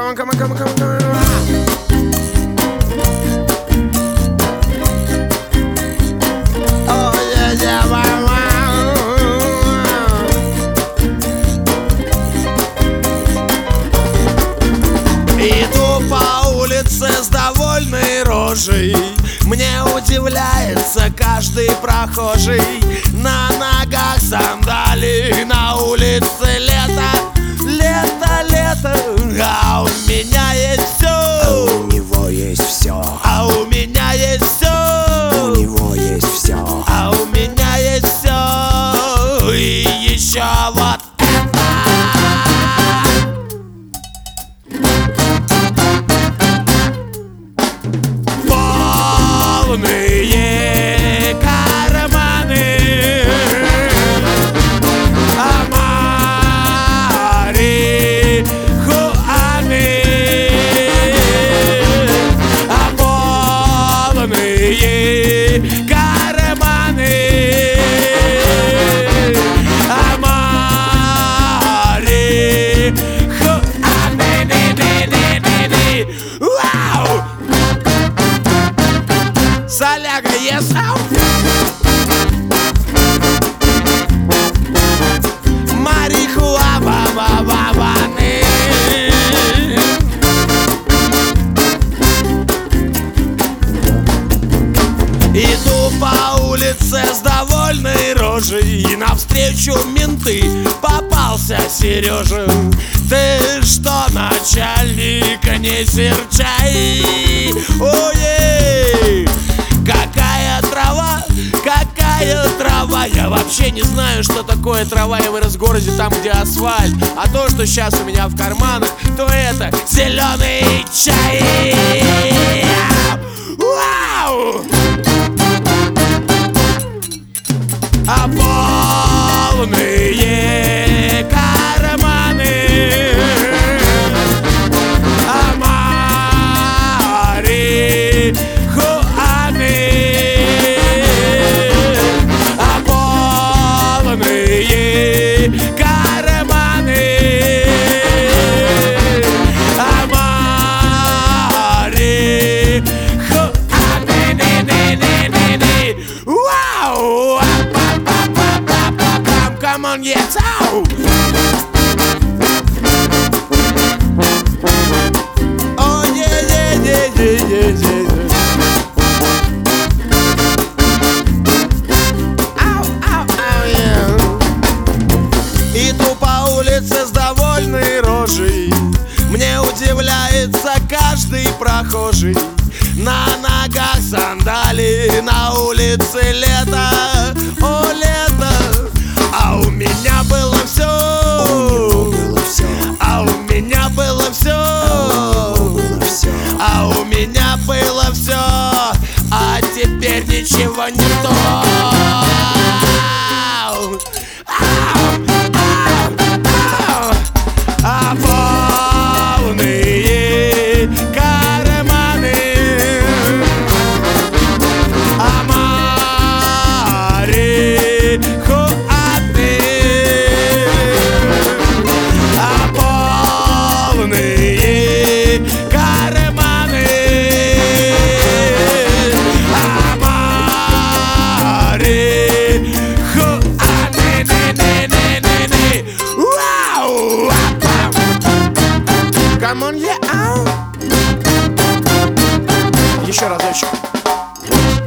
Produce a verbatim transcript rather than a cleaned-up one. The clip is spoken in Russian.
Come on, come on, come on, come on, come on. Oh, yeah, yeah, wow, wow. Иду по улице с довольной рожей. Мне удивляется каждый прохожий. На ногах сандали, на улице лето. Лето, лето, а у меня есть все. А у него есть все. А у меня есть все. У него есть все. А у меня есть все. И еще вот это. Полные карманы, а марихуаны, а полные карманы, а марихуаны. Вау! Соляга, yes, out. Марихуана-ба-ба-ба-баны. Иду по улице с довольной рожей, и навстречу менты попался Сережа. Ты что, начальника не серчай? Ой, какая трава, какая трава. Я вообще не знаю, что такое трава. Я вырос в городе, там, где асфальт. А то, что сейчас у меня в карманах, то это зеленый чай. Вау! А полные карманы, а марихуаны, а полные карманы, а марихуаны. Вау! Come on, yes, out! Oh, yeah, yeah, yeah, yeah, yeah, yeah. Ау, ау, ау, yeah. Иду по улице с довольной рожей. Мне удивляется каждый прохожий. На ногах сандали, на улице лето. О, лето! А у меня было все. А у меня было все. А у меня было все. А теперь ничего не то. А полные карманы, а марихуаны, а полные карманы, а марихуаны. Вау! Come on, yeah, out. Еще разочек.